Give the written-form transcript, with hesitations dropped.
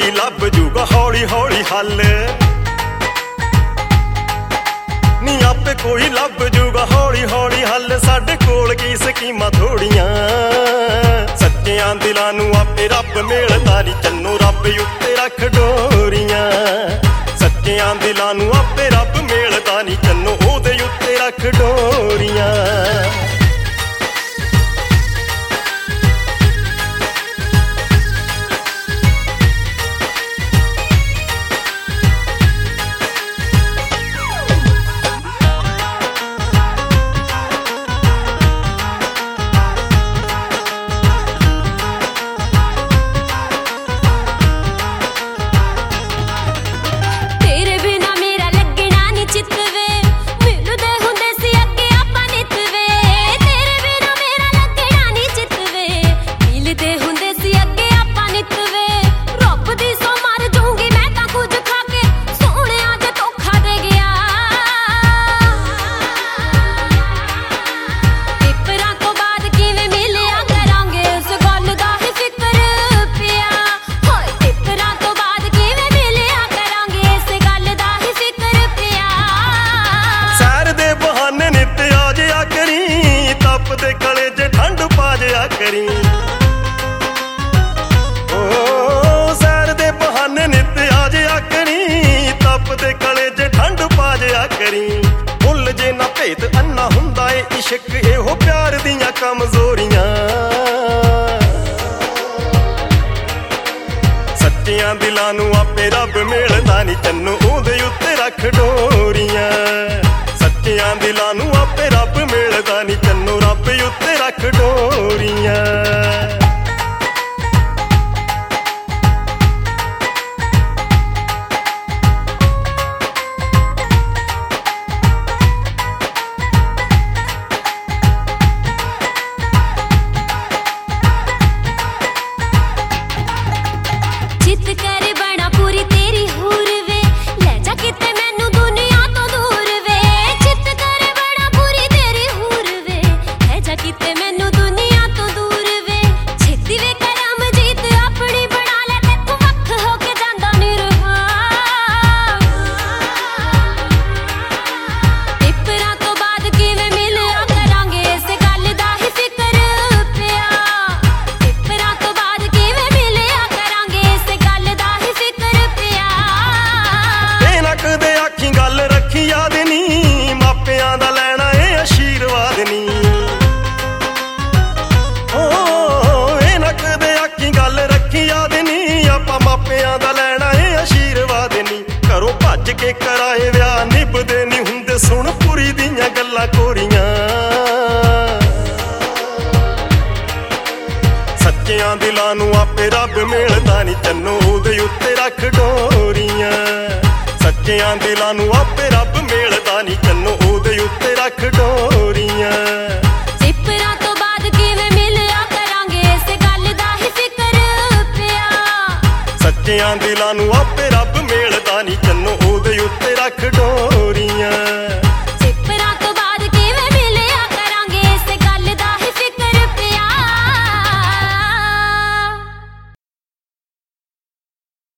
ਕੋਈ ਲੱਭ ਜੂਗਾ ਹੌਲੀ ਹੌਲੀ ਹੱਲ ਨੀ ਆਪੇ ਕੋਈ ਲੱਭ ਜੂਗਾ ਹੌਲੀ ਹੌਲੀ ਹੱਲ ਸਾਡੇ ਕੋਲ ਕੀ ਸਕੀਮਾਂ ਥੋੜੀਆਂ ਸੱਚਿਆਂ ਦਿਲਾਂ ਨੂੰ ਆਪੇ ਰੱਬ ਮਿਲਦਾ ਨੀ ਚੰਨੋ ਰੱਬ ਉੱਤੇ ਰੱਖ ਡੋਰੀਆਂ ਸੱਚਿਆਂ ਦਿਲਾਂ ਨੂੰ ਆਪੇ ਰੱਬ ਮਿਲਦਾ ਨੀ ਚੰਨੋ ਉਹਦੇ ਉੱਤੇ ਰੱਖ ਡੋਰੀਆਂ ਕਰੀ ਓ ਸੈਰ ਦੇ ਬਹਾਨੇ ਨਿੱਤ ਆ ਜਿਆ ਕਰੀ ਤਪ ਦੇ ਕਲੇ ਜੇ ਠੰਡ ਪਾ ਜਿਆ ਕਰੀ ਭੁੱਲ ਜੇ ਨਾ ਭੇਤ ਅੰਨਾ ਹੁੰਦਾ ਏ ਇਸ਼ਕ ਇਹੋ ਪਿਆਰ ਦੀਆਂ ਕਮਜ਼ੋਰੀਆਂ ਸੱਚਿਆਂ ਦਿਲਾਂ ਨੂੰ ਆਪੇ ਰੱਬ ਮਿਲਦਾ ਨੀ ਚੰਨੋ ਉਹਦੇ ਉੱਤੇ ਰੱਖ ਡੋਰੀਆਂ ਸੱਚਿਆਂ ਦਿਲਾਂ ਨੂੰ ਆਪੇ ਰੱਬ ਮਿਲਦਾ ਨੀ ਚੰਨੋ ਰੱਬ ਉੱਤੇ ਰੱਖ ਡੋਰੀਆਂ ਜਿੱਤ ਕਰ ਬਣਾ ਪੂਰੀ ਤੇਰੀ ਹੂਰ ਵੇ ਲੈ ਜਾ ਕਿਤੇ ਮੈਨੂੰ ਦੁਨੀਆ ਤੋਂ ਦੂਰ ਵੇ ਜਿੱਤ ਕਰ ਬਣਾ ਪੂਰੀ ਤੇਰੀ ਹੂਰ ਵੇ ਲੈ ਜਾ ਕਿਤੇ ਮੈਨੂੰ ਦੁਨੀਆ ਤੋਂ ਦੂਰ ਵੇ ਛੇਤੀ ਵੇ ਕਰਮ ਜੀਤ ਆਪਣੀ ਬਣਾ ਲੈ ਤੈਥੋਂ ਵੱਖ ਹੋ ਕੇ ਜਾਂਦਾ ਨੀ ਰਹਾ ਪੇਪਰਾਂ ਤੋਂ ਬਾਅਦ ਕਿਵੇਂ ਮਿਲਿਆ ਕਰਾਂਗੇ ਇਸ ਗੱਲ ਦਾ ਹੀ ਫਿਕਰ ਪਿਆ ਪੇਪਰਾਂ ਤੋਂ ਬਾਅਦ ਕਿਵੇਂ ਮਿਲਿਆ ਕਰਾਂਗੇ ਇਸ ਗੱਲ ਦਾ ਹੀ ਫਿਕਰ ਪਿਆ ਇਹ ਨਾ ਕਦੇ ਆਖੀ ਗੱਲ ਰੱਖੀ ਯਾਦ ਨੀ ਮਾਪਿਆਂ ਦਾ ਲੈਣਾ ਇਹ ਆਸ਼ੀਰਵਾਦ ਨੀ ਓ ਇਹ ਨਾ ਕਦੇ ਆਖੀ ਗੱਲ ਰੱਖੀ ਯਾਦ ਨੀ ਆਪਾਂ ਮਾਪਿਆਂ ਦਾ ਲੈਣਾ ਇਹ ਆਸ਼ੀਰਵਾਦ ਨੀ ਘਰੋਂ ਭੱਜ ਕੇ ਕਰਾਏ ਵਿਆਹ ਨਿਭਦੇ ਨੀ ਹੁੰਦੇ ਸੁਣ ਪੁਰੀ ਦੀਆਂ ਗੱਲਾਂ ਕੋਰੀਆਂ ਸੱਚਿਆਂ ਦਿਲਾਂ ਨੂੰ ਆਪੇ ਰੱਬ ਮਿਲਦਾ ਨੀ ਚੰਨੋ ਉਹਦੇ ਉੱਤੇ ਰੱਖ ਡੋਰੀਆਂ ਸੱਚਿਆਂ ਦਿਲਾਂ ਨੂੰ ਆਪੇ ਰੱਬ ਮਿਲਦਾ ਨੀ ਚੰਨੋ ਉਹਦੇ ਉੱਤੇ ਰੱਖ ਡੋਰੀਆਂ ਪੇਪਰਾਂ ਤੋਂ ਬਾਅਦ ਕਿਵੇਂ ਮਿਲਿਆ ਕਰਾਂਗੇ ਇਸ ਗੱਲ ਦਾ ਹੀ ਫਿਕਰ ਪਿਆ ਸੱਚਿਆਂ ਦਿਲਾਂ ਨੂੰ ਆਪੇ ਰੱਬ ਮਿਲਦਾ ਨੀ ਚੰਨੋ ਉਹਦੇ ਉੱਤੇ ਰੱਖ ਡੋਰੀਆਂ